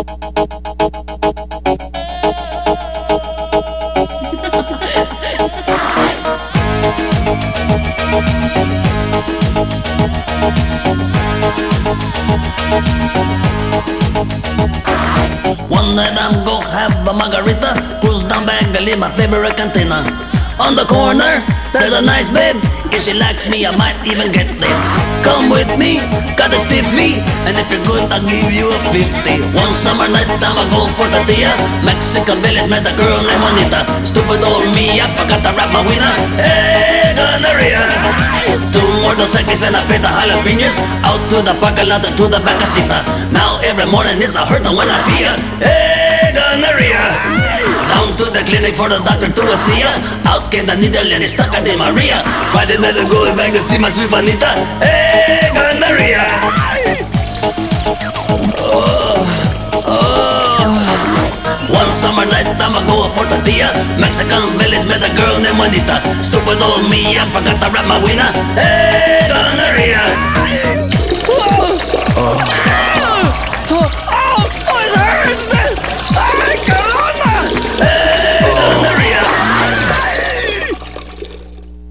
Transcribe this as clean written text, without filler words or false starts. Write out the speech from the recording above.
One night I'm gonna have a margarita, cruise down Bangali, my favorite cantina. On the corner, there's a nice babe. If she likes me, I might even get there. Come with me, got a stiff fee, and if you're good, I'll give you a 50. One summer night, I'ma go for Tatia. Mexican village, met a girl named Juanita. Stupid old me, I forgot to wrap my winner. Hey, gonorrhea. Two more Dos Equis and I paid the jalapenos. Out to the parking lot and to the back casita. Now every morning is a hurt when I pee. Hey, gonorrhea. Down to the clinic for the doctor to see ya. Out came the needle and it stuck at the Maria. Friday night I'm going back to see my sweet Juanita. Hey, gonorrhea. One summer night I'ma go for Tatia. Mexican village, met a girl named Juanita. Stupid old me, I forgot to wrap my winner. Hey, gonorrhea.